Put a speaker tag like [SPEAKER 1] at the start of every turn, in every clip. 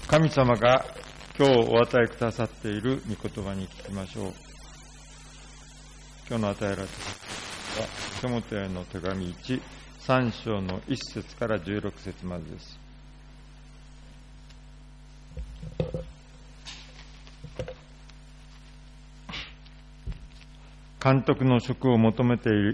[SPEAKER 1] 神様が今日お与えくださっている御言葉に聞きましょう。今日の与えられたはテモテへの手紙1、3章の1節から16節までです。監督の職を求め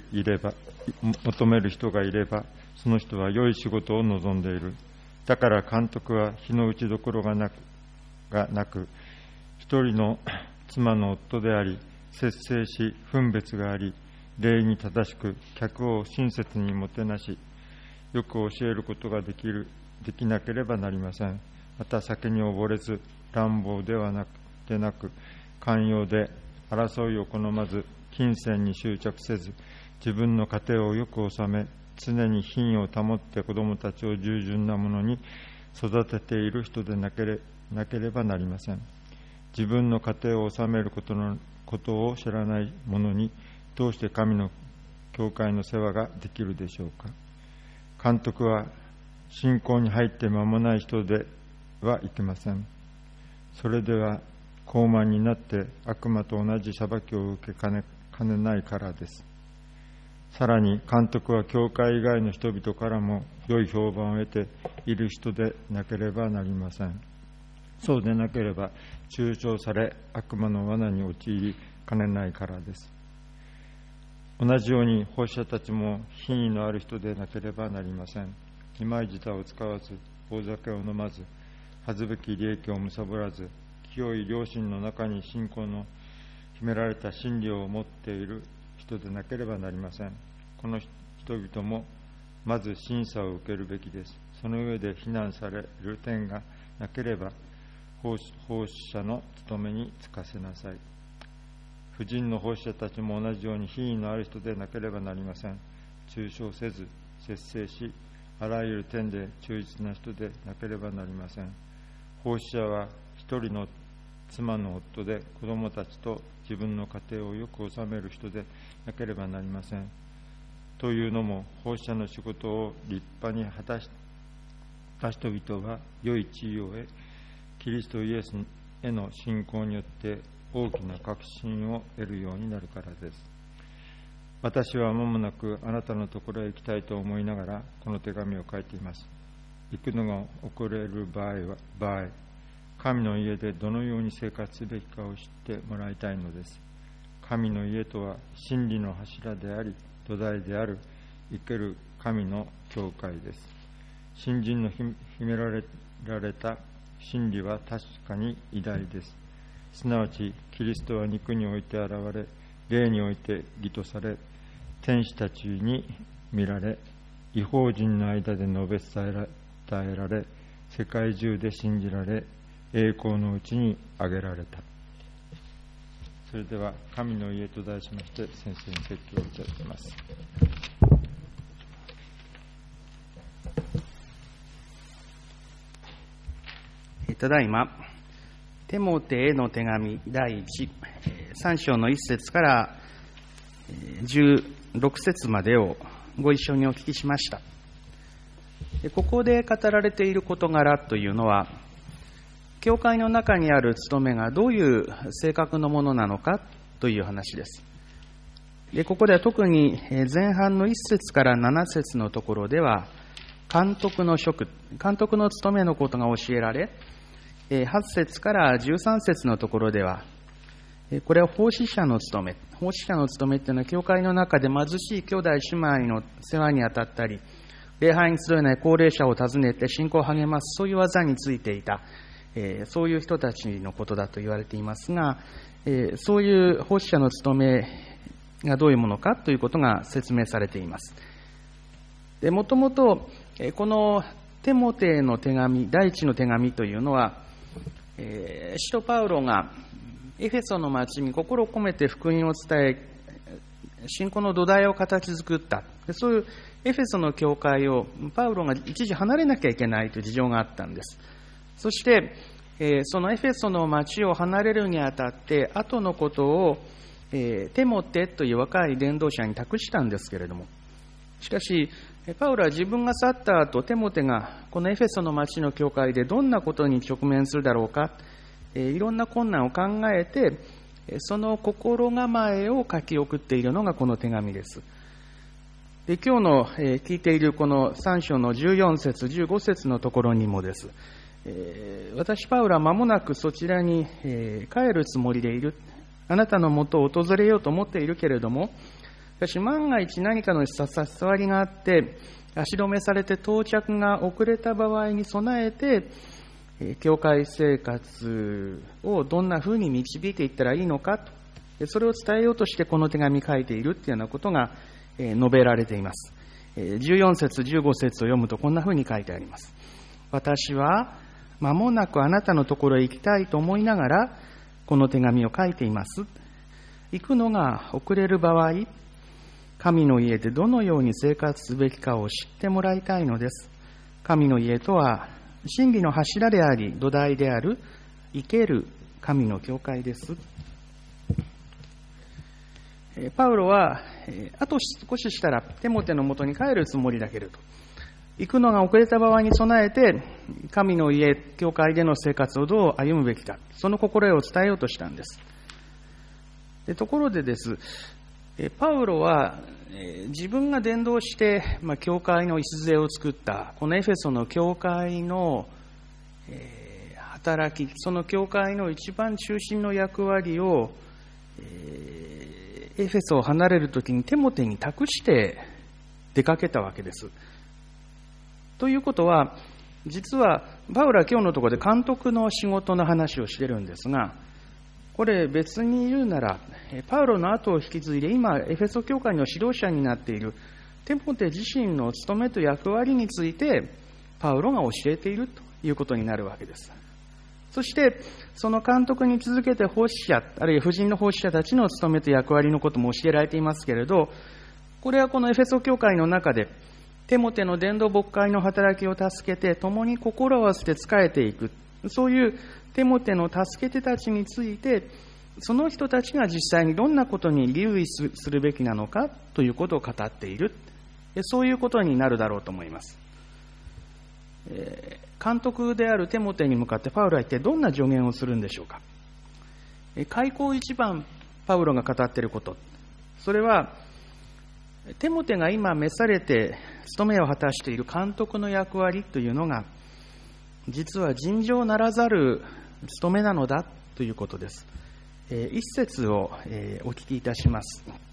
[SPEAKER 1] る人がいれば、その人は良い仕事を望んでいる。だから監督は非の打ちどころがなく、一人の妻の夫であり、節制し分別があり、礼に正しく客を親切にもてなし、よく教えることができなければなりません。また酒に溺れず、乱暴でなく、寛容で争いを好まず、金銭に執着せず、自分の家庭をよく治め、常に品を保って子供たちを従順なものに育てている人でなければなりません。自分の家庭を治めることを知らない者にどうして神の教会の世話ができるでしょうか。監督は信仰に入って間もない人ではいけません。それでは傲慢になって悪魔と同じ裁きを受けかねないからです。さらに監督は教会以外の人々からも良い評判を得ている人でなければなりません。そうでなければ中傷され悪魔の罠に陥りかねないからです。同じように奉仕者たちも品位のある人でなければなりません。二枚舌を使わず、大酒を飲まず、恥ずべき利益を貪らず、清い良心の中に信仰の秘められた真理を持っている人でなければなりません。この人々もまず審査を受けるべきです。その上で非難される点がなければ奉仕者の務めに就かせなさい。婦人の奉仕者たちも同じように品位のある人でなければなりません。中傷せず、節制し、あらゆる点で忠実な人でなければなりません。奉仕者は一人の妻の夫で子供たちと自分の家庭をよく治める人でなければなりません。というのも、奉仕者の仕事を立派に果たした人々は良い地位を得、キリストイエスへの信仰によって大きな確信を得るようになるからです。私は間もなくあなたのところへ行きたいと思いながらこの手紙を書いています。行くのが遅れる場合、神の家でどのように生活すべきかを知ってもらいたいのです。神の家とは真理の柱であり土台である生ける神の教会です。信心の秘められた真理は確かに偉大です。すなわちキリストは肉において現れ、霊において義とされ、天使たちに見られ、異邦人の間で述べ伝えられ、世界中で信じられ、栄光のうちに挙げられた。それでは神の家と題しまして先生に説教をいたします。
[SPEAKER 2] ただいまテモテへの手紙第3章の1節から16節までをご一緒にお聞きしました。ここで語られている事柄というのは、教会の中にある務めがどういう性格のものなのかという話です。で、ここでは特に前半の1節から7節のところでは、監督の職、監督の務めのことが教えられ、8節から13節のところでは、これは奉仕者の務め。奉仕者の務めというのは、教会の中で貧しい兄弟姉妹の世話に当たったり、礼拝に集えない高齢者を訪ねて信仰を励ます、そういう技についていた、そういう人たちのことだと言われていますが、そういう奉仕者の務めがどういうものかということが説明されています。で、もともとこのテモテへの手紙、第一の手紙というのは、使徒パウロがエフェソの町に心を込めて福音を伝え、信仰の土台を形作った。そういうエフェソの教会をパウロが一時離れなきゃいけないという事情があったんです。そして、そのエフェソの町を離れるにあたって、後のことを、テモテという若い伝道者に託したんですけれども、しかし、 パウロは自分が去った後、テモテがこのエフェソの町の教会でどんなことに直面するだろうか、いろんな困難を考えて、その心構えを書き送っているのがこの手紙です。で、今日の聞いているこの3章の14節、15節のところにもです。私、パウロは間もなくそちらに帰るつもりでいる。あなたのもとを訪れようと思っているけれども、しかし万が一何かの差し障りがあって、足止めされて到着が遅れた場合に備えて、教会生活をどんなふうに導いていったらいいのかと、それを伝えようとしてこの手紙書いているというようなことが述べられています。14節、15節を読むとこんなふうに書いてあります。私は間もなくあなたのところへ行きたいと思いながら、この手紙を書いています。行くのが遅れる場合、神の家でどのように生活すべきかを知ってもらいたいのです。神の家とは、真理の柱であり、土台である、生ける神の教会です。パウロは、あと少ししたらテモテのもとに帰るつもりだけれど、行くのが遅れた場合に備えて、神の家、教会での生活をどう歩むべきか、その心得を伝えようとしたんです。ところでです、パウロは自分が伝道して、教会の礎を作ったこのエフェソの教会の働き、その教会の一番中心の役割をエフェソを離れるときにテモテに託して出かけたわけです。ということは、実はパウロは今日のところで監督の仕事の話をしているんですが、これ別に言うなら、パウロの後を引き継いで今エフェソ教会の指導者になっているテモテ自身の務めと役割についてパウロが教えているということになるわけです。そしてその監督に続けて奉仕者、あるいは婦人の奉仕者たちの務めと役割のことも教えられていますけれど、これはこのエフェソ教会の中でテモテの伝道牧会の働きを助けて共に心を合わせて仕えていく、そういうテモテの助け手たちについて、その人たちが実際にどんなことに留意するべきなのかということを語っている、そういうことになるだろうと思います。監督であるテモテに向かってパウロは一体どんな助言をするんでしょうか。開口一番パウロが語っていること、それはテモテが今召されて務めを果たしている監督の役割というのが、実は尋常ならざる務めなのだということです。一節をお聞きいたします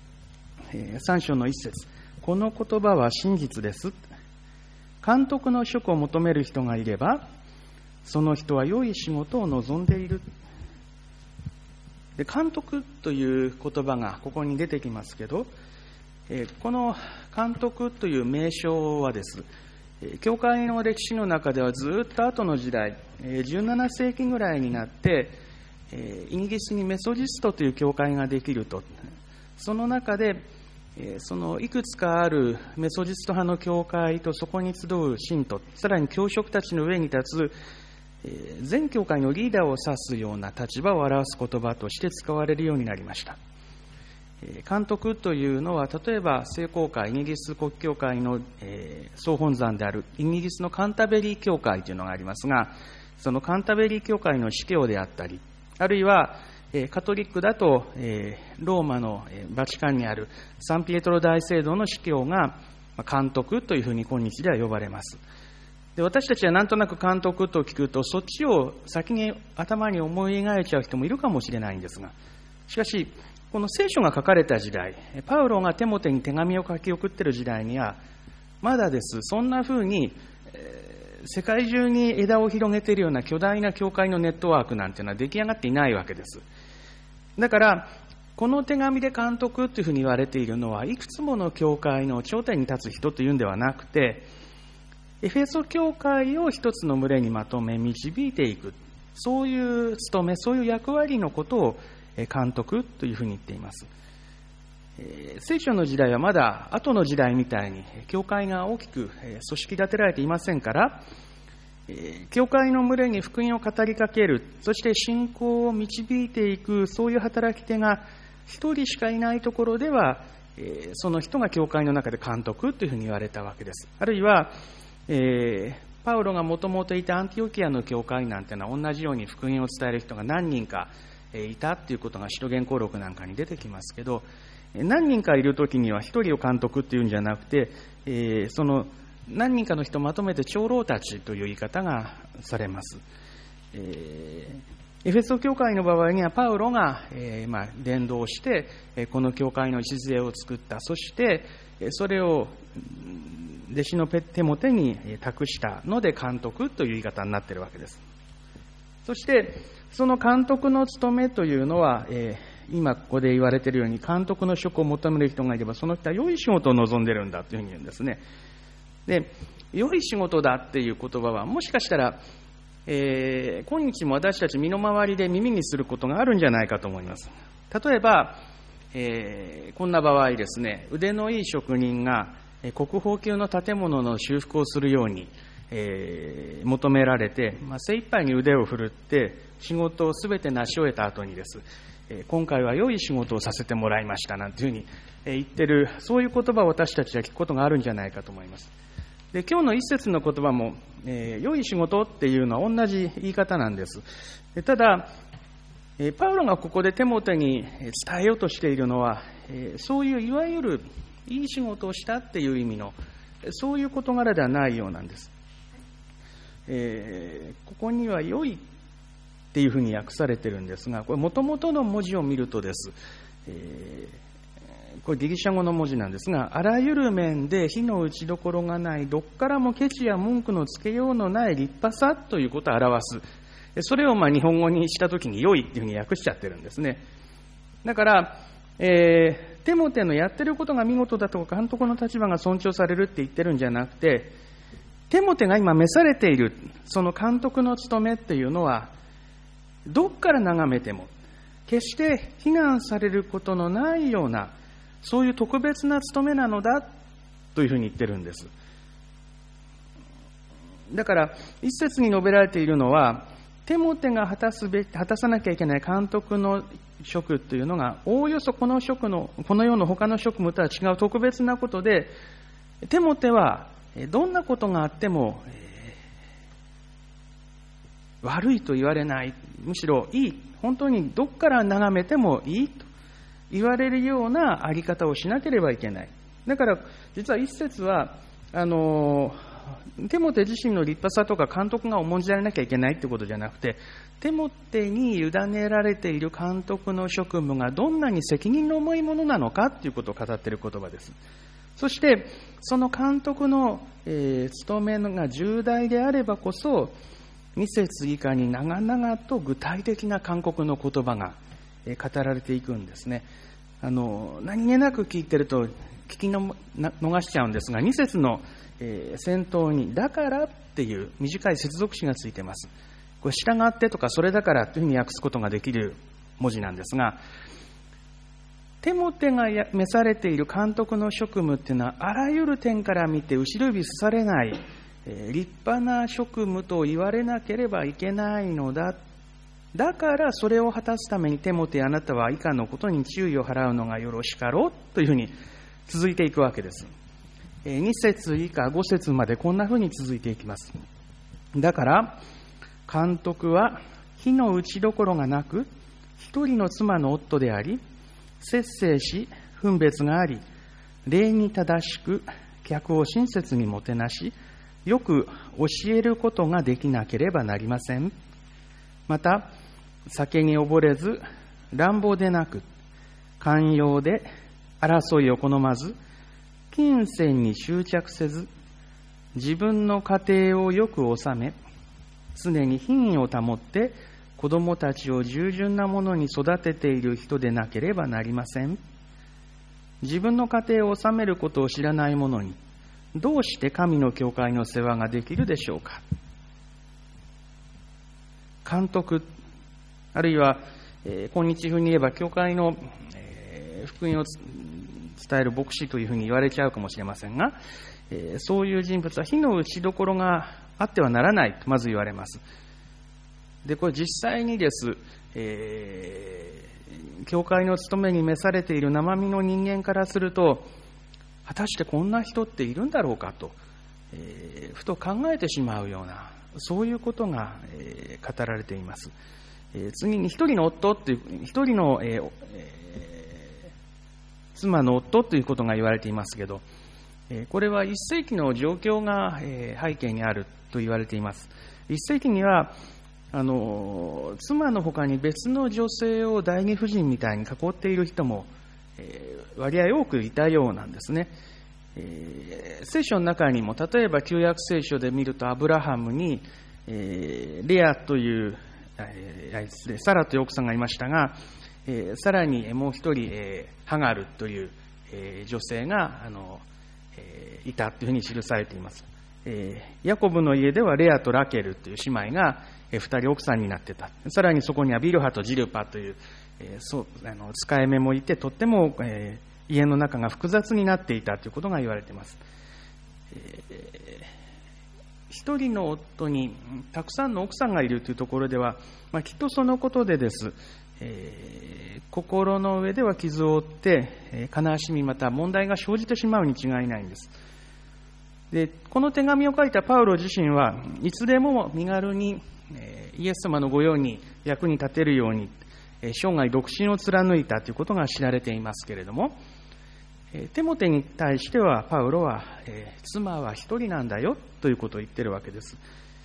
[SPEAKER 2] 。3章の一節。この言葉は真実です。監督の職を求める人がいれば、その人は良い仕事を望んでいる。で、監督という言葉がここに出てきますけど、この監督という名称はです、教会の歴史の中ではずっと後の時代、17世紀ぐらいになって、イギリスにメソジストという教会ができると。その中で、そのいくつかあるメソジスト派の教会とそこに集う信徒、さらに教職たちの上に立つ全教会のリーダーを指すような立場を表す言葉として使われるようになりました。監督というのは、例えば聖公会、イギリス国教会の総本山であるイギリスのカンタベリー教会というのがありますが、そのカンタベリー教会の司教であったり、あるいはカトリックだとローマのバチカンにあるサンピエトロ大聖堂の司教が監督というふうに今日では呼ばれます。で、私たちはなんとなく監督と聞くと、そっちを先に頭に思い描いちゃう人もいるかもしれないんですが、しかしこの聖書が書かれた時代、パウロがテモテに手紙を書き送っている時代にはまだです、そんなふうに世界中に枝を広げているような巨大な教会のネットワークなんていうのは出来上がっていないわけです。だからこの手紙で監督というふうに言われているのは、いくつもの教会の頂点に立つ人というんではなくて、エフェソ教会を一つの群れにまとめ導いていく、そういう務め、そういう役割のことを監督というふうに言っています。聖書の時代はまだ後の時代みたいに教会が大きく組織立てられていませんから、教会の群れに福音を語りかける、そして信仰を導いていく、そういう働き手が一人しかいないところではその人が教会の中で監督というふうに言われたわけです。あるいは、パウロがもともといたアンティオキアの教会なんてのは同じように福音を伝える人が何人かいたということが使徒言行録なんかに出てきますけど、何人かいるときには一人を監督っていうんじゃなくて、その何人かの人をまとめて長老たちという言い方がされます。エフェソ教会の場合にはパウロが、伝道してこの教会の礎を作った。そしてそれを弟子のテモテに託したので監督という言い方になっているわけです。そしてその監督の務めというのは、今ここで言われているように監督の職を求める人がいればその人は良い仕事を望んでいるんだというふうに言うんですね。で、良い仕事だっていう言葉はもしかしたら、今日も私たち身の回りで耳にすることがあるんじゃないかと思います。例えば、こんな場合ですね、腕のいい職人が国宝級の建物の修復をするように、求められて、精一杯に腕を振るって仕事をすべて成し終えた後にです、今回は良い仕事をさせてもらいましたなんていうふうに言ってる、そういう言葉を私たちは聞くことがあるんじゃないかと思います。で、今日の一節の言葉も、良い仕事っていうのは同じ言い方なんです。ただ、パウロがここでテモテに伝えようとしているのは、そういういわゆるいい仕事をしたっていう意味のそういう事柄ではないようなんです。ここには良いっていうふうに訳されているんですが、これ元々の文字を見るとです、これギリシャ語の文字なんですが、あらゆる面で火の打ちどころがない、どっからもケチや文句のつけようのない立派さということを表す。それを日本語にしたときに良いっていうふうに訳しちゃってるんですね。だから、テモテのやってることが見事だとか監督の立場が尊重されるって言ってるんじゃなくて、テモテが今召されているその監督の務めっていうのはどっから眺めても決して非難されることのないようなそういう特別な務めなのだというふうに言ってるんです。だから一節に述べられているのはテモテが果たさなきゃいけない監督の職というのがおおよそこの世の他の職務とは違う特別なことで、テモテはどんなことがあっても悪いと言われない、むしろいい、本当にどこから眺めてもいいと言われるようなあり方をしなければいけない。だから実は一節はテモテ自身の立派さとか監督が重んじられなきゃいけないということじゃなくて、テモテに委ねられている監督の職務がどんなに責任の重いものなのかということを語っている言葉です。そしてその監督の、務めが重大であればこそ2節以下に長々と具体的な勧告の言葉が語られていくんですね。何気なく聞いてると聞き逃しちゃうんですが、2節の先頭にだからっていう短い接続詞がついています。これ従ってとかそれだからというふうに訳すことができる文字なんですが、テモテが召されている監督の職務っていうのはあらゆる点から見て後ろ指さされない立派な職務と言われなければいけないのだ。だからそれを果たすためにテモテあなたは以下のことに注意を払うのがよろしかろうというふうに続いていくわけです。2節以下5節までこんなふうに続いていきます。だから監督は火の打ちどころがなく一人の妻の夫であり、節制し分別があり、礼に正しく客を親切にもてなし、よく教えることができなければなりません。また酒に溺れず、乱暴でなく寛容で争いを好まず、金銭に執着せず、自分の家庭をよく治め、常に品位を保って子供たちを従順なものに育てている人でなければなりません。自分の家庭を治めることを知らない者にどうして神の教会の世話ができるでしょうか。監督、あるいは、今日風に言えば教会の、福音を伝える牧師というふうに言われちゃうかもしれませんが、そういう人物は火の打ちどころがあってはならないとまず言われます。 で、これ実際にです、教会の務めに召されている生身の人間からすると、果たしてこんな人っているんだろうかと、ふと考えてしまうような、そういうことが、語られています。次に一人の夫という、一人の、妻の夫ということが言われていますけど、これは1世紀の状況が、背景にあると言われています。1世紀には妻の他に別の女性を第二夫人みたいに囲っている人も、割合多くいたようなんですね。聖書の中にも、例えば旧約聖書で見るとアブラハムに、レアというサラという奥さんがいましたが、さらにもう一人、ハガルという、女性がいたというふうに記されています。ヤコブの家ではレアとラケルという姉妹が二人奥さんになってた。さらにそこにはビルハとジルパという、使い目もいて、とっても、家の中が複雑になっていたということが言われています。一人の夫にたくさんの奥さんがいるというところでは、きっとそのことでです、心の上では傷を負って、悲しみまた問題が生じてしまうに違いないんです。で、この手紙を書いたパウロ自身はいつでも身軽にイエス様の御用に役に立てるように生涯独身を貫いたということが知られていますけれども、テモテに対してはパウロは妻は一人なんだよということを言っているわけです。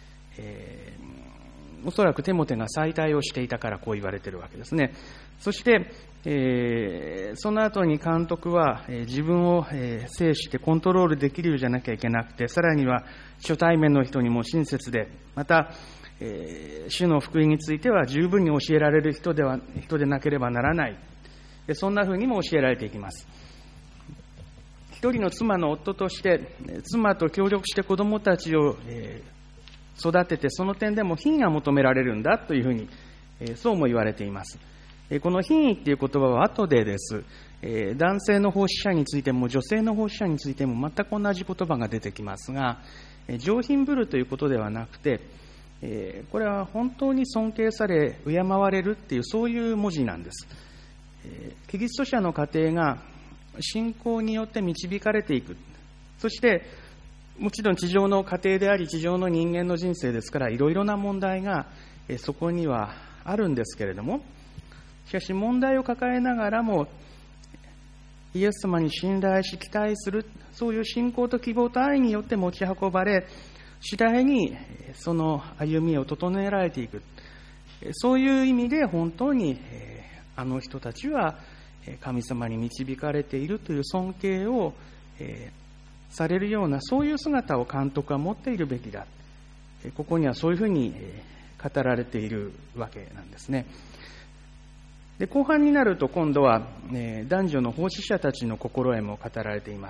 [SPEAKER 2] おそらくテモテが妻帯をしていたからこう言われているわけですね。そして、その後に監督は自分を制してコントロールできるようじゃなきゃいけなくて、さらには初対面の人にも親切で、また、主の福音については十分に教えられる人でなければならない。そんなふうにも教えられていきます。一人の妻の夫として妻と協力して子供たちを育てて、その点でも品位が求められるんだというふうにそうも言われています。この品位という言葉は後でです。男性の奉仕者についても女性の奉仕者についても全く同じ言葉が出てきますが、上品ぶるということではなくて、これは本当に尊敬され敬われるっていう、そういう文字なんです。キリスト者の家庭が信仰によって導かれていく。そしてもちろん地上の家庭であり地上の人間の人生ですから、いろいろな問題がそこにはあるんですけれども、しかし問題を抱えながらもイエス様に信頼し期待する、そういう信仰と希望と愛によって持ち運ばれ、次第にその歩みを整えられていく。そういう意味で本当にあの人たちは神様に導かれているという尊敬をされるような、そういう姿を監督は持っているべきだ。ここにはそういうふうに語られているわけなんですね。で、後半になると今度は男女の奉仕者たちの心得も語られています。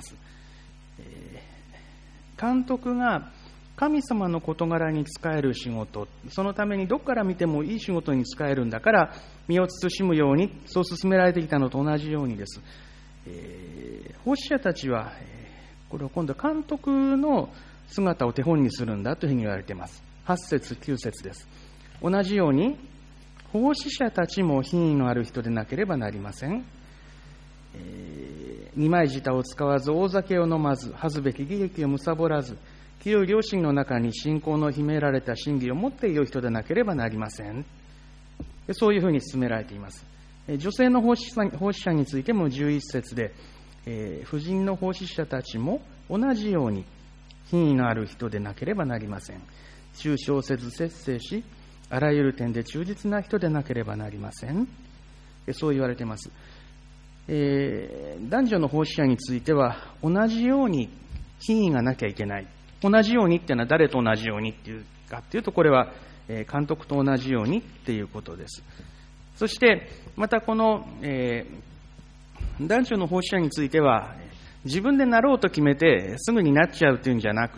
[SPEAKER 2] 監督が神様の事柄に仕える仕事、そのためにどこから見てもいい仕事に仕えるんだから身を慎むように、そう進められてきたのと同じようにです。奉仕者たちはこれを今度監督の姿を手本にするんだというふうに言われています。8節9節です。同じように奉仕者たちも品位のある人でなければなりません。二枚舌を使わず、大酒を飲まず、恥ずべき喜劇を貪らず、清い良心の中に信仰の秘められた真理を持っている人でなければなりません。そういうふうに進められています。女性の奉仕者についても11節で、婦人の奉仕者たちも同じように品位のある人でなければなりません。中傷せず節制し、あらゆる点で忠実な人でなければなりません。そう言われています。男女の奉仕者については同じように品位がなきゃいけない。同じようにっていうのは誰と同じようにっていうかっていうと、これは監督と同じようにっていうことです。そしてまたこの、男女の奉仕者については自分でなろうと決めてすぐになっちゃうというんじゃなくって、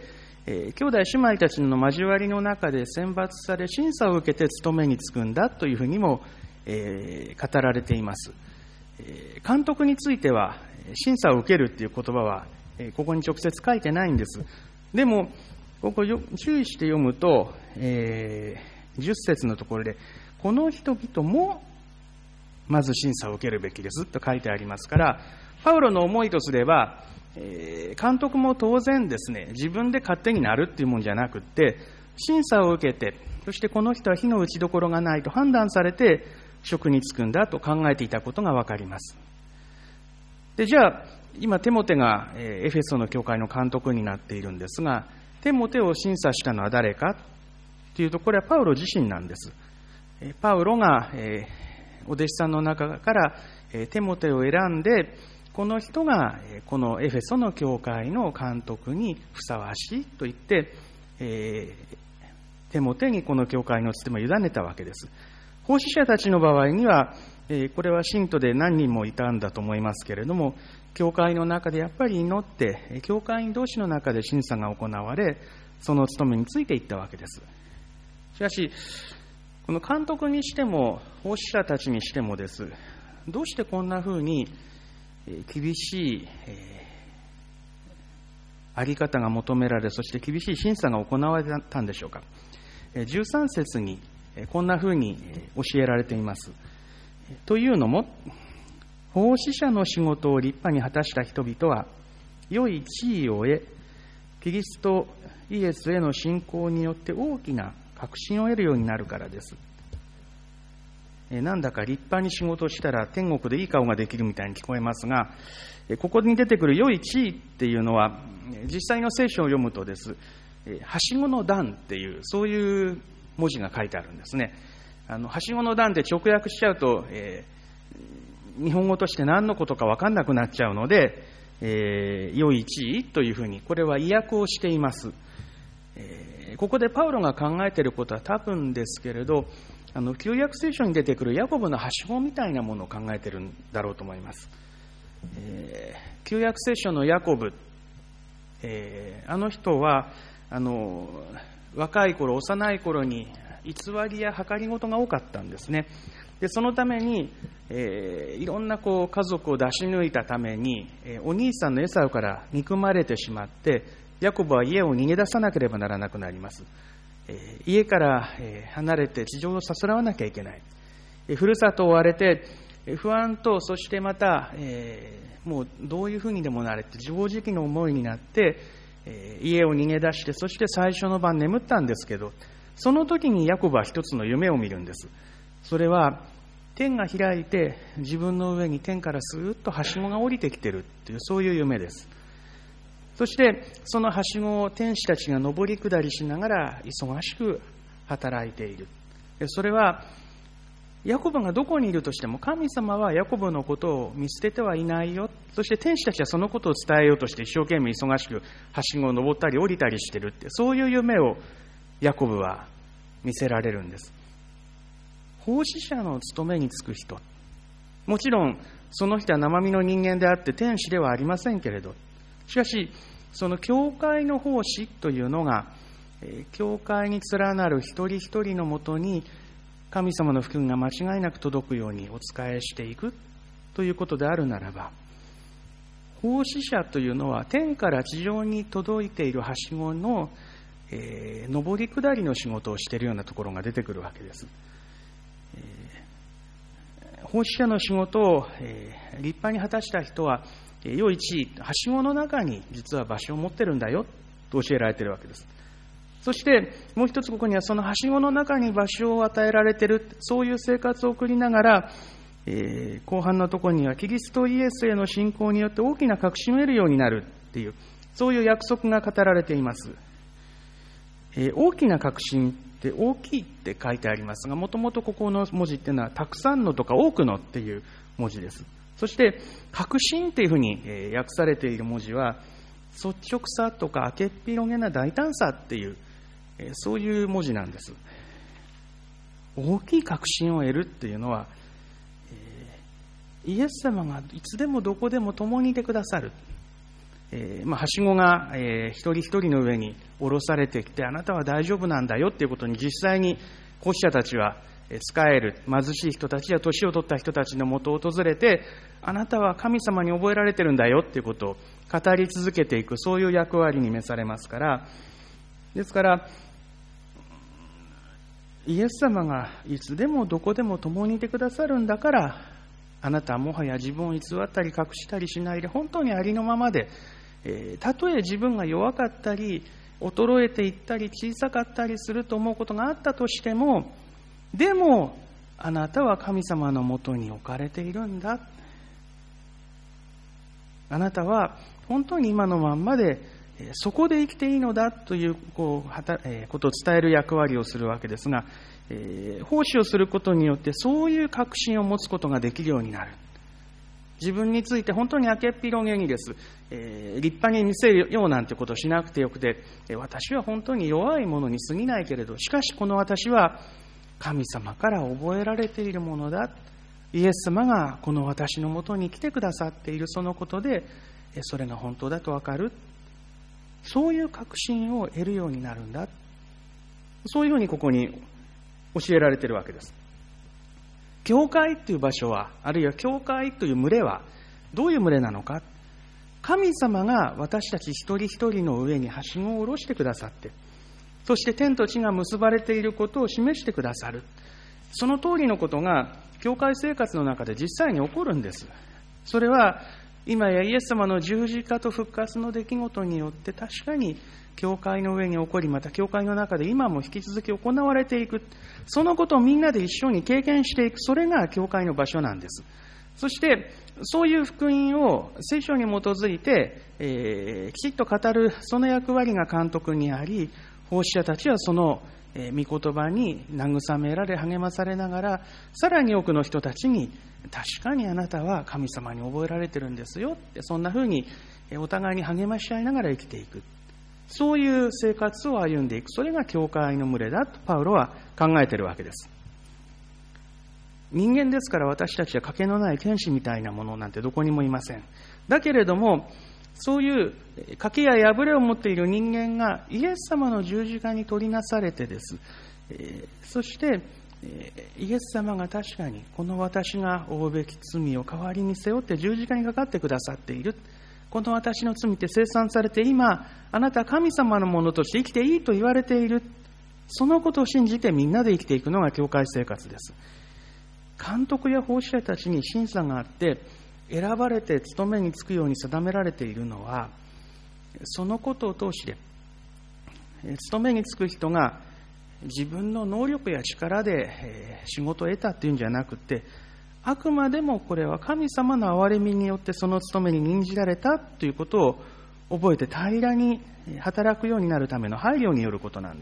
[SPEAKER 2] 兄弟姉妹たちの交わりの中で選抜され審査を受けて務めに就くんだというふうにも、語られています。監督については審査を受けるっていう言葉はここに直接書いてないんです。でもここ注意して読むと、 10節のところで、この人々もまず審査を受けるべきですと書いてありますから、パウロの思いとすれば、監督も当然ですね、自分で勝手になるっていうもんじゃなくって、審査を受けて、そしてこの人は火の打ちどころがないと判断されて職に就くんだと考えていたことがわかります。で、じゃあ今テモテがエフェソの教会の監督になっているんですが、テモテを審査したのは誰かというと、これはパウロ自身なんです。パウロがお弟子さんの中からテモテを選んで、この人がこのエフェソの教会の監督にふさわしいと言って、テモテにこの教会の務めを委ねたわけです。奉仕者たちの場合には、これは信徒で何人もいたんだと思いますけれども、教会の中でやっぱり祈って、教会員同士の中で審査が行われ、その務めについていったわけです。しかし、この監督にしても、奉仕者たちにしてもです、どうしてこんなふうに厳しいあり方が求められ、そして厳しい審査が行われたんでしょうか。13節にこんなふうに教えられています。というのも、奉仕者の仕事を立派に果たした人々は、良い地位を得、キリストイエスへの信仰によって大きな確信を得るようになるからです。なんだか立派に仕事をしたら天国でいい顔ができるみたいに聞こえますが、ここに出てくる良い地位っていうのは、実際の聖書を読むとです、はしごの段っていう、そういう文字が書いてあるんですね。はしごの段って直訳しちゃうと、日本語として何のことか分かんなくなっちゃうので、良い地位というふうに、これは意訳をしています。ここでパウロが考えていることは多分ですけれど、旧約聖書に出てくるヤコブのはしごみたいなものを考えているんだろうと思います。旧約聖書のヤコブ、あの人は若い頃、幼い頃に偽りや計りごとが多かったんですね。でそのために、いろんな家族を出し抜いたために、お兄さんのエサウから憎まれてしまって、ヤコブは家を逃げ出さなければならなくなります。家から離れて地上をさすらわなきゃいけない。ふるさとを追われて不安と、そしてまた、もうどういうふうにでもなれって自暴自棄の思いになって、家を逃げ出して、そして最初の晩眠ったんですけど、その時にヤコブは一つの夢を見るんです。それは天が開いて自分の上に天からスーッとはしごが降りてきているという、そういう夢です。そしてそのはしごを天使たちが上り下りしながら忙しく働いている。それはヤコブがどこにいるとしても、神様はヤコブのことを見捨ててはいないよ。そして天使たちはそのことを伝えようとして一生懸命忙しくはしごを登ったり降りたりしているって、そういう夢をヤコブは見せられるんです。奉仕者の務めに就く人、もちろんその人は生身の人間であって天使ではありませんけれど、しかしその教会の奉仕というのが、教会に連なる一人一人のもとに神様の福音が間違いなく届くようにお仕えしていくということであるならば、奉仕者というのは天から地上に届いているはしごの、上り下りの仕事をしているようなところが出てくるわけです。奉仕者の仕事を、立派に果たした人は、良い地位、はしごの中に実は場所を持ってるんだよと教えられているわけです。そしてもう一つ、ここにはそのはしごの中に場所を与えられている、そういう生活を送りながら、後半のところにはキリストイエスへの信仰によって大きな確信を得るようになるっていう、そういう約束が語られています。大きな確信って大きいって書いてありますが、もともとここの文字っていうのはたくさんのとか多くのっていう文字です。そして確信っていうふうに訳されている文字は、率直さとか明けっ広げな大胆さっていう、そういう文字なんです。大きい確信を得るっていうのは、イエス様がいつでもどこでも共にいてくださる。はしごが、一人一人の上に下ろされてきて、あなたは大丈夫なんだよっていうことに実際に奉仕者たちは仕える貧しい人たちや年を取った人たちのもとを訪れて、あなたは神様に覚えられてるんだよっていうことを語り続けていく、そういう役割に召されますから、ですからイエス様がいつでもどこでも共にいてくださるんだから、あなたはもはや自分を偽ったり隠したりしないで、本当にありのままで、たとえ自分が弱かったり衰えていったり小さかったりすると思うことがあったとしても、でもあなたは神様のもとに置かれているんだ。あなたは本当に今のまんまでそこで生きていいのだということを伝える役割をするわけですが、奉仕をすることによってそういう確信を持つことができるようになる。自分について本当に明けっ広げにです、立派に見せるようなんてことをしなくてよくて、私は本当に弱いものに過ぎないけれど、しかしこの私は神様から覚えられているものだ。イエス様がこの私のもとに来てくださっているそのことで、それが本当だとわかる。そういう確信を得るようになるんだ。そういうふうにここに教えられているわけです。教会という場所は、あるいは教会という群れはどういう群れなのか。神様が私たち一人一人の上にはしごを下ろしてくださって、そして天と地が結ばれていることを示してくださる。その通りのことが教会生活の中で実際に起こるんです。それは今やイエス様の十字架と復活の出来事によって確かに教会の上に起こり、また教会の中で今も引き続き行われていく。そのことをみんなで一緒に経験していく。それが教会の場所なんです。そしてそういう福音を聖書に基づいて、きちっと語るその役割が監督にあり、奉仕者たちはその御言葉に慰められ励まされながら、さらに多くの人たちに確かにあなたは神様に覚えられてるんですよって、そんなふうにお互いに励まし合いながら生きていく。そういう生活を歩んでいく。それが教会の群れだとパウロは考えているわけです。人間ですから私たちは賭けのない天使みたいなものなんてどこにもいません。だけれども、そういう賭けや破れを持っている人間がイエス様の十字架に取りなされてです。そしてイエス様が確かにこの私が負うべき罪を代わりに背負って十字架にかかってくださっている。この私の罪って清算されて、今あなたは神様のものとして生きていいと言われている。そのことを信じてみんなで生きていくのが教会生活です。監督や奉仕者たちに審査があって選ばれて務めに就くように定められているのは、そのことを通して務めに就く人が自分の能力や力で仕事を得たっていうんじゃなくて、あくまでもこれは神様の憐れみによってその務めに任じられたということを覚えて平らに働くようになるための配慮によることなんです。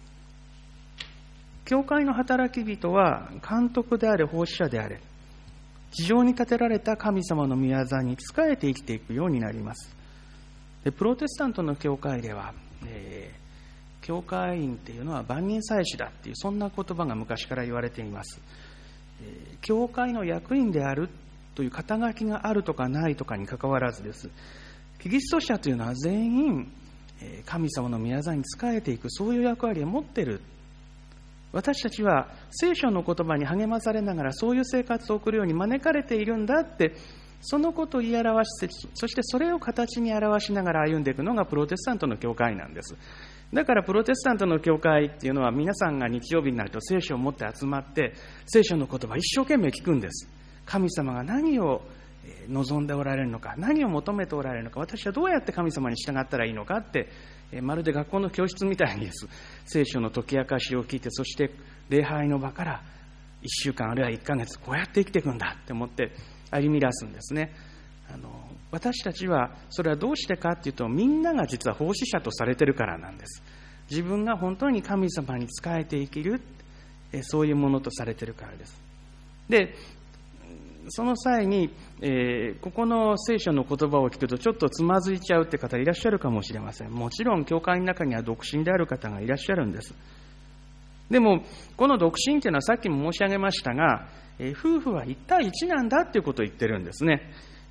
[SPEAKER 2] 教会の働き人は監督であれ奉仕者であれ、地上に立てられた神様の御業に仕えて生きていくようになります。でプロテスタントの教会では、教会員っていうのは万人祭司だっていう、そんな言葉が昔から言われています。教会の役員であるという肩書きがあるとかないとかにかかわらずです。キリスト者というのは全員神様の御業に仕えていく、そういう役割を持っている。私たちは聖書の言葉に励まされながらそういう生活を送るように招かれているんだって、そのことを言い表して、そしてそれを形に表しながら歩んでいくのがプロテスタントの教会なんです。だからプロテスタントの教会っていうのは、皆さんが日曜日になると聖書を持って集まって聖書の言葉を一生懸命聞くんです。神様が何を望んでおられるのか、何を求めておられるのか、私はどうやって神様に従ったらいいのかって、まるで学校の教室みたいにです。聖書の解き明かしを聞いて、そして礼拝の場から1週間あるいは1ヶ月こうやって生きていくんだって思って歩み出すんですね。私たちはそれはどうしてかっていうと、みんなが実は奉仕者とされているからなんです。自分が本当に神様に仕えて生きる、そういうものとされているからです。でその際に、ここの聖書の言葉を聞くとちょっとつまずいちゃうって方いらっしゃるかもしれません。もちろん教会の中には独身である方がいらっしゃるんです。でもこの独身っていうのはさっきも申し上げましたが、夫婦は1対1なんだっていうことを言ってるんですね。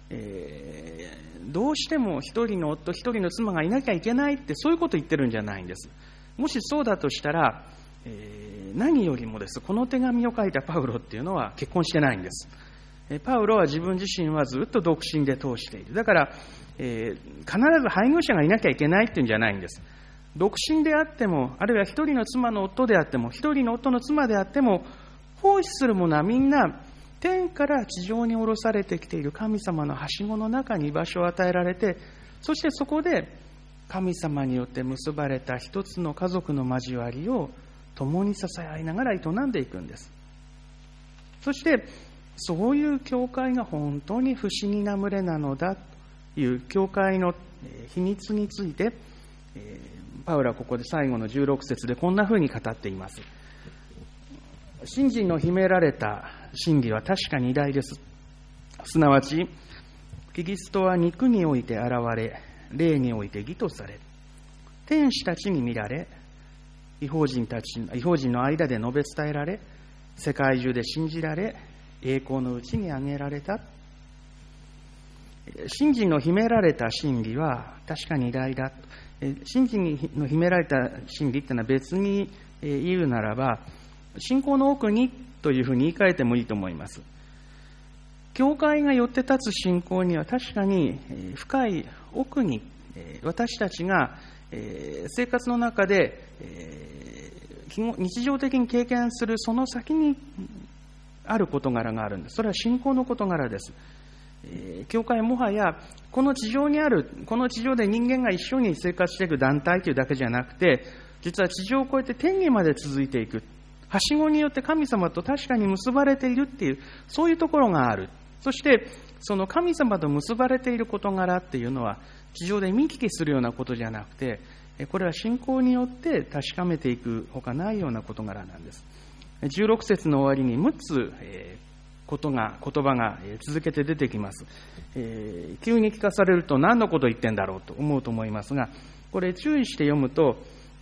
[SPEAKER 2] どうしても一人の夫一人の妻がいなきゃいけないって、そういうことを言ってるんじゃないんです。もしそうだとしたら、何よりもです、この手紙を書いたパウロっていうのは結婚してないんです。パウロは自分自身はずっと独身で通している。だから、必ず配偶者がいなきゃいけないっていうんじゃないんです。 独身であっても、あるいは一人の妻の夫であっても、一人の夫の妻であっても、奉仕する者はみんな天から地上に下ろされてきている神様のはしごの中に居場所を与えられて、そしてそこで神様によって結ばれた一つの家族の交わりを共に支え合いながら営んでいくんです。そしてそういう教会が本当に不思議な群れなのだという教会の秘密について、パウロはここで最後の16節でこんなふうに語っています。信心の秘められた真理は確かに偉大です。すなわちキリストは肉において現れ、霊において義とされ、天使たちに見られ、異邦人の間で述べ伝えられ、世界中で信じられ、栄光のうちに挙げられた。信心の秘められた真理は確かに偉大だ。信心の秘められた真理っていうのは別に言うならば、信仰の奥にというふうに言い換えてもいいと思います。教会がよって立つ信仰には確かに深い奥に私たちが生活の中で日常的に経験するその先にある事柄があるんです。それは信仰の事柄です。教会もはやこの地上で人間が一緒に生活していく団体というだけじゃなくて、実は地上を越えて天にまで続いていく、はしごによって神様と確かに結ばれているっていう、そういうところがある。そしてその神様と結ばれている事柄っていうのは地上で見聞きするようなことじゃなくて、これは信仰によって確かめていくほかないような事柄なんです。16節の終わりに6つ言葉が続けて出てきます。急に聞かされると何のことを言ってんだろうと思うと思いますが、これ注意して読むと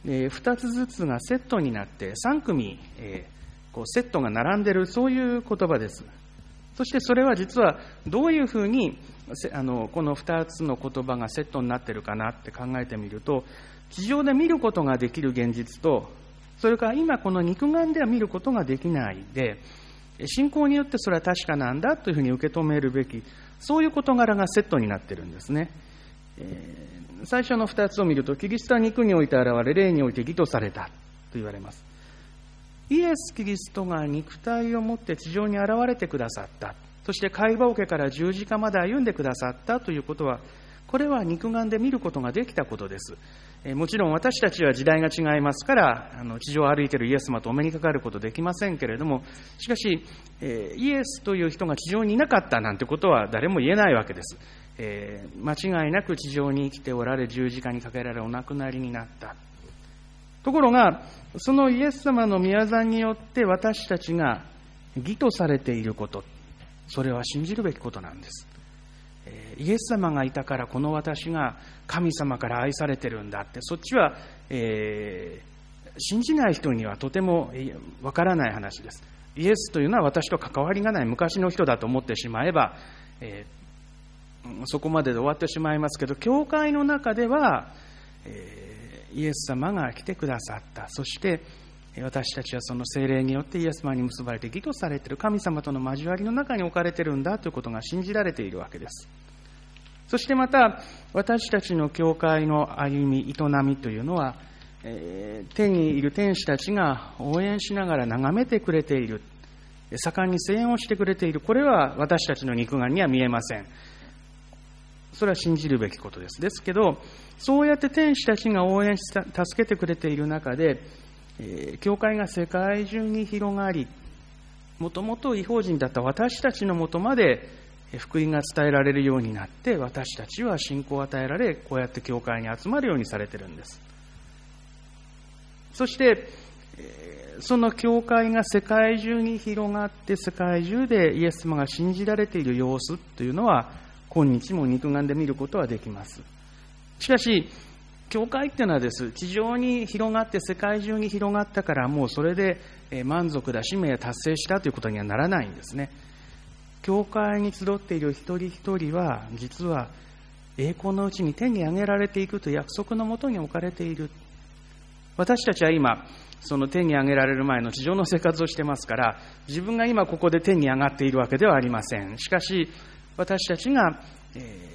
[SPEAKER 2] 2つずつがセットになって3組セットが並んでいる、そういう言葉です。そしてそれは実はどういうふうにこの2つの言葉がセットになっているかなって考えてみると、地上で見ることができる現実と、それから今この肉眼では見ることができないで、信仰によってそれは確かなんだというふうに受け止めるべき、そういう事柄がセットになっているんですね。最初の2つを見ると、キリストは肉において現れ、霊において義とされたと言われます。イエス・キリストが肉体を持って地上に現れてくださった、そして貝羽桶から十字架まで歩んでくださったということは、これは肉眼で見ることができたことです。もちろん私たちは時代が違いますから、地上を歩いているイエス様とお目にかかることできませんけれども、しかしイエスという人が地上にいなかったなんてことは誰も言えないわけです。間違いなく地上に生きておられ、十字架にかけられお亡くなりになった。ところがそのイエス様の御業によって私たちが義とされていること、それは信じるべきことなんです。イエス様がいたからこの私が神様から愛されてるんだって、そっちは、信じない人にはとてもわからない話です。イエスというのは私と関わりがない昔の人だと思ってしまえば、そこまでで終わってしまいますけど、教会の中では、イエス様が来てくださった。そして私たちはその聖霊によってイエス様に結ばれて義とされている、神様との交わりの中に置かれているんだということが信じられているわけです。そしてまた私たちの教会の歩み、営みというのは、天にいる天使たちが応援しながら眺めてくれている、盛んに声援をしてくれている、これは私たちの肉眼には見えません。それは信じるべきことです。ですけど、そうやって天使たちが応援し助けてくれている中で、教会が世界中に広がり、もともと異邦人だった私たちのもとまで福音が伝えられるようになって、私たちは信仰を与えられ、こうやって教会に集まるようにされているんです。そしてその教会が世界中に広がって、世界中でイエス様が信じられている様子というのは今日も肉眼で見ることはできます。しかし教会っていうのはです、地上に広がって世界中に広がったからもうそれで満足だ、使命を達成したということにはならないんですね。教会に集っている一人一人は実は栄光のうちに天に上げられていくという約束のもとに置かれている。私たちは今その天に上げられる前の地上の生活をしてますから、自分が今ここで天に上がっているわけではありません。しかし私たちが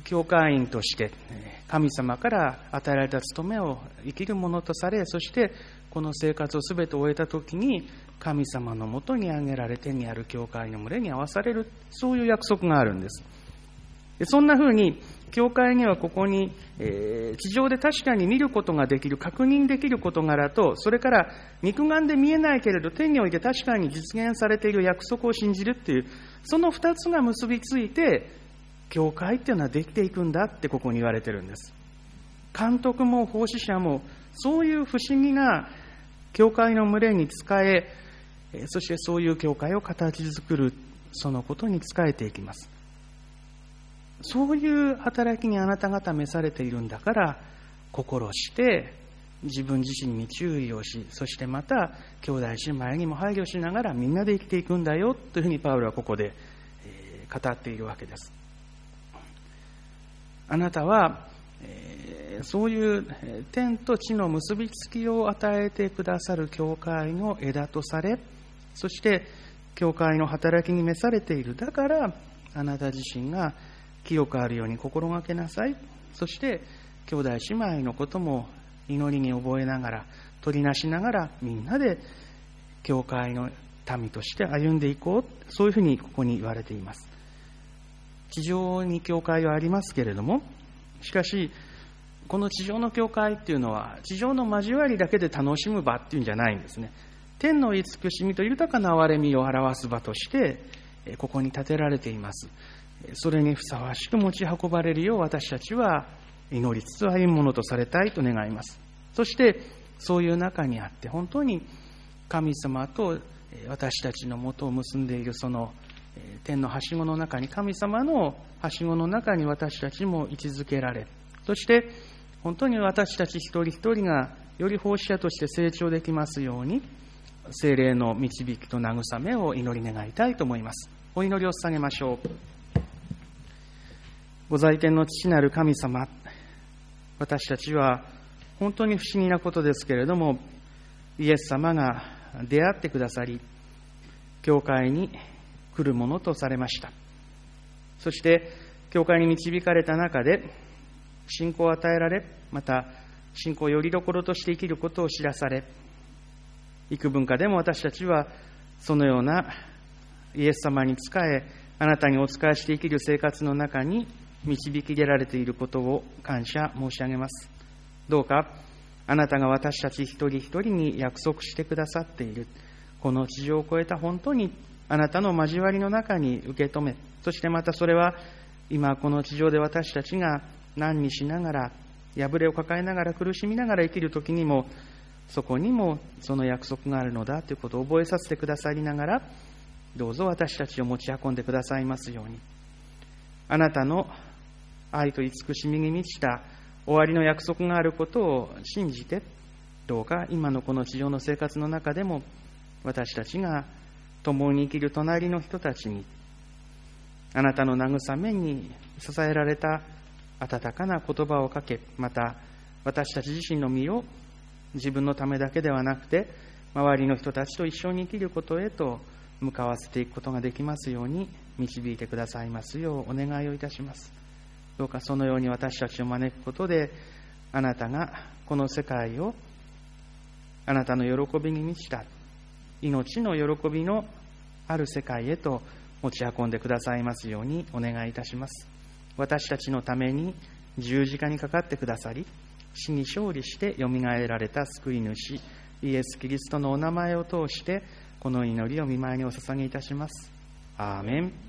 [SPEAKER 2] 教会員として神様から与えられた務めを生きるものとされ、そしてこの生活をすべて終えたときに神様のもとに挙げられてにある教会の群れに合わされる、そういう約束があるんです。そんなふうに教会にはここに、地上で確かに見ることができる、確認できる事柄と、それから肉眼で見えないけれど天において確かに実現されている約束を信じるっていう、その2つが結びついて教会っていうのはできていくんだってここに言われてるんです。監督も奉仕者もそういう不思議な教会の群れに仕え、そしてそういう教会を形作る、そのことに仕えていきます。そういう働きにあなた方召されているんだから、心して自分自身に注意をし、そしてまた兄弟姉妹にも配慮しながらみんなで生きていくんだよというふうにパウロはここで語っているわけです。あなたはそういう天と地の結びつきを与えてくださる教会の枝とされ、そして教会の働きに召されている。だからあなた自身が清くあるように心がけなさい。そして兄弟姉妹のことも祈りに覚えながら、取りなしながら、みんなで教会の民として歩んでいこう、そういうふうにここに言われています。地上に教会はありますけれども、しかしこの地上の教会っていうのは地上の交わりだけで楽しむ場っていうんじゃないんですね。天の慈しみと豊かな憐れみを表す場としてここに建てられています。それにふさわしく持ち運ばれるよう私たちは祈りつつ歩むものとされたいと願います。そしてそういう中にあって本当に神様と私たちのもとを結んでいるその天のはしごの中に、神様のはしごの中に私たちも位置づけられ、そして本当に私たち一人一人がより奉仕者として成長できますように、聖霊の導きと慰めを祈り願いたいと思います。お祈りを捧げましょう。ご在天の父なる神様、私たちは本当に不思議なことですけれども、イエス様が出会ってくださり、教会に来るものとされました。そして教会に導かれた中で信仰を与えられ、また信仰をよりどころとして生きることを知らされ、幾分かでも私たちはそのようなイエス様に仕え、あなたにお仕えして生きる生活の中に導き出られていることを感謝申し上げます。どうかあなたが私たち一人一人に約束してくださっているこの地上を越えた本当にあなたの交わりの中に受け止め、そしてまたそれは今この地上で私たちが難にしながら、破れを抱えながら苦しみながら生きるときにも、そこにもその約束があるのだということを覚えさせてくださりながら、どうぞ私たちを持ち運んでくださいますように。あなたの愛と慈しみに満ちた終わりの約束があることを信じて、どうか今のこの地上の生活の中でも私たちが共に生きる隣の人たちにあなたの慰めに支えられた温かな言葉をかけ、また私たち自身の身を自分のためだけではなくて周りの人たちと一緒に生きることへと向かわせていくことができますように導いてくださいますようお願いをいたします。どうかそのように私たちを招くことで、あなたがこの世界をあなたの喜びに満ちた命の喜びのある世界へと持ち運んでくださいますようにお願いいたします。私たちのために十字架にかかってくださり、死に勝利してよみがえられた救い主イエス・キリストのお名前を通してこの祈りを御前にお捧げいたします。アーメン。